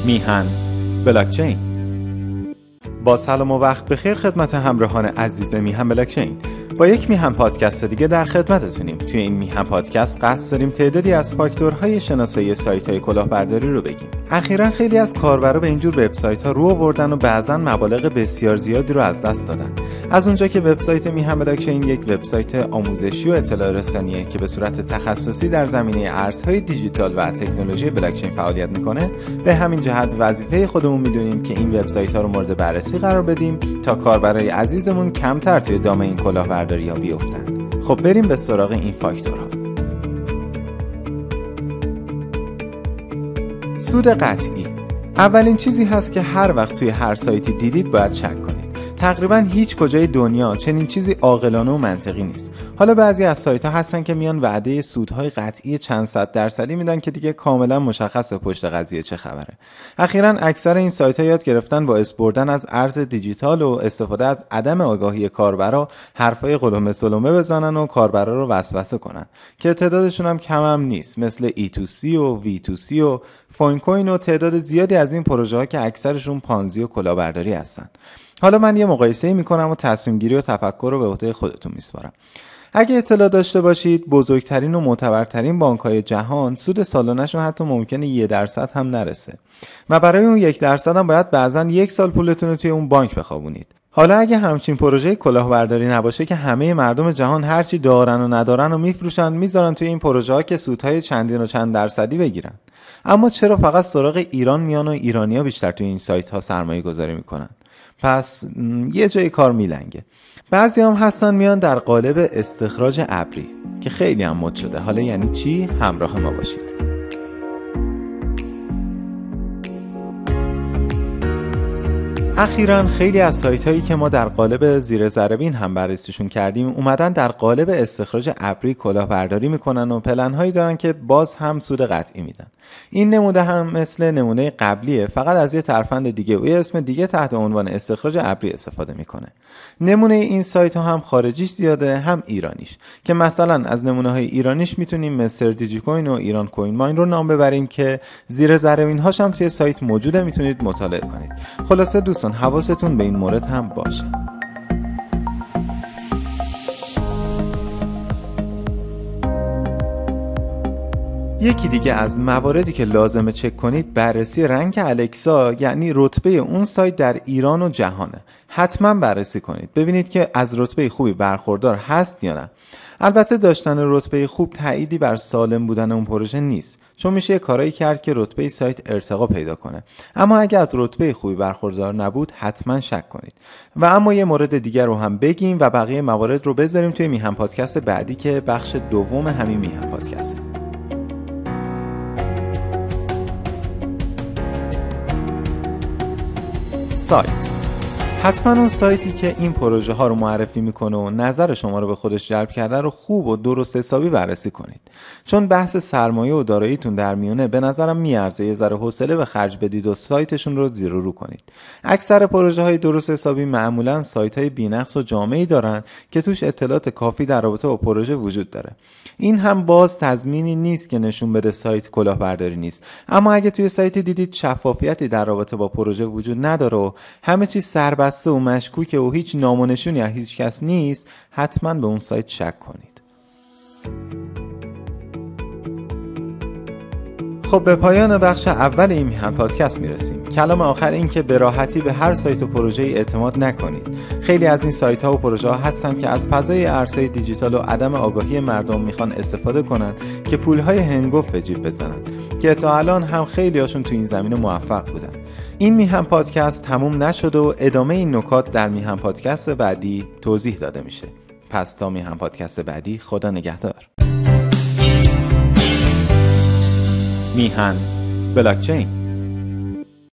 میهن بلاکچین. با سلام و وقت بخیر خدمت همراهان عزیز میهن بلاکچین. با یک میهن پادکست دیگه در خدمتتونیم. توی این میهن پادکست قصد داریم تعدادی از فاکتورهای شناسایی سایت‌های کلاهبرداری رو بگیم. اخیراً خیلی از کاربرا به اینجور وبسایت‌ها رو آوردن و بعضاً مبالغ بسیار زیادی رو از دست دادن. از اونجا که وبسایت میهن بلاکچین یک وبسایت آموزشی و اطلاع رسانیه که به صورت تخصصی در زمینه ارزهای دیجیتال و تکنولوژی بلاکچین فعالیت میکنه، به همین جهت وظیفه خودمون میدونیم که این وبسایت‌ها رو مورد بررسی قرار بدیم تا کاربرای عزیزمون کمتر توی دام این کلاهبرداری ها بیفتن. خب بریم به سراغ این فاکتورها. سود قطعی اولین چیزی هست که هر وقت توی هر سایتی دیدید باید شک کنید. تقریبا هیچ کجای دنیا چنین چیزی عاقلانه و منطقی نیست. حالا بعضی از سایت‌ها هستن که میان وعده سودهای قطعی چند صد درصدی میدن که دیگه کاملا مشخصه پشت قضیه چه خبره. اخیراً اکثر این سایت‌ها یاد گرفتن با اسپردن از ارز دیجیتال و استفاده از عدم آگاهی کاربرا حرفای قلمه سلمه بزنن و کاربرا رو وسوسه کنن که تعدادشون هم کم هم نیست، مثل E2C و V2C و فاینکوین و تعداد زیادی از این پروژه‌ها که اکثرشون پانزی و کلاهبرداری هستن. حالا من یه مقایسه‌ای میکنم و تصمیم گیری و تفکر رو به عهده خودتون میسپارم. اگه اطلاع داشته باشید بزرگترین و معتبرترین بانک‌های جهان سود سالانه‌شون حتی ممکنه 1% هم نرسه و برای اون 1% هم باید بعضن 1 سال پولتون رو توی اون بانک بخوابونید. حالا اگه همچین پروژه کلاهبرداری نباشه که همه مردم جهان هرچی دارن و ندارن و میفروشن میذارن توی این پروژه ها که سودهای چندین و چند درصدی بگیرن. اما چرا فقط سراغ ایران میان و ایرانی‌ها بیشتر توی این سایت‌ها سرمایه‌گذاری میکنن؟ پس یه جای کار میلنگه. بعضی هم هستن میان در قالب استخراج ابری که خیلی هم مد شده. حالا یعنی چی؟ همراه ما باشید. اخیراً خیلی از سایت‌هایی که ما در قالب زیر ذره‌بین هم بررسیشون کردیم اومدن در قالب استخراج ابری کلاهبرداری میکنن و پلن‌هایی دارن که باز هم سود قطعی میدن. این نمونه هم مثل نمونه قبلیه، فقط از یه ترفند دیگه و یه اسم دیگه تحت عنوان استخراج ابری استفاده میکنه. نمونه این سایت ها هم خارجیش زیاده هم ایرانیش، که مثلا از نمونه‌های ایرانیش میتونیم مستر دیجی کوین و ایران کوین ماین رو نام ببریم که زیر ذره‌بین هاش هم توی سایت موجوده، میتونید مطالعه کنید. خلاصه دوستان حواستون به این مورد هم باشه. یکی دیگه از مواردی که لازمه چک کنید بررسی رنک الکسا، یعنی رتبه اون سایت در ایران و جهانه. حتما بررسی کنید ببینید که از رتبه خوبی برخوردار هست یا نه. البته داشتن رتبه خوب تأییدی بر سالم بودن اون پروژه نیست، چون میشه کارایی کرد که رتبه سایت ارتقا پیدا کنه. اما اگه از رتبه خوبی برخوردار نبود حتما شک کنید. و اما یه مورد دیگر رو هم بگیم و بقیه موارد رو بذاریم توی میهن پادکست بعدی که بخش دوم همین میهن پادکست. سایت. حتما اون سایتی که این پروژه ها رو معرفی میکنه و نظر شما رو به خودش جلب کرده رو خوب و درست حسابی بررسی کنید، چون بحث سرمایه و داراییتون در میونه به نظرم میارزه یه ذره حوصله به خرج بدید و سایتشون رو زیر و رو کنید. اکثر پروژه های درست حسابی معمولا سایت های بی‌نقص و جامعی دارن که توش اطلاعات کافی در رابطه با پروژه وجود داره. این هم باز تضمینی نیست که نشون بده سایت کلاهبرداری نیست، اما اگه توی سایت دیدید شفافیتی در رابطه با پروژه وجود نداره و همه چیز سربسته و مشکوکه و هیچ نام و نشونی از هیچ کس نیست، حتما به اون سایت شک کنید. خب به پایان بخش اول این میهن پادکست میرسیم. کلام آخر این که به راحتی به هر سایت و پروژه اعتماد نکنید. خیلی از این سایت ها و پروژه ها هستن که از فضای ارزهای دیجیتال و عدم آگاهی مردم میخوان استفاده کنن که پولهای هنگفت به جیب بزنن، که تا الان هم خیلی هاشون تو این زمینه موفق بودن. این میهن پادکست تموم نشده و ادامه این نکات در میهن پادکست بعدی توضیح داده میشه. پس تا میهن پادکست بعدی، خدا نگهدار. میهن بلاکچین.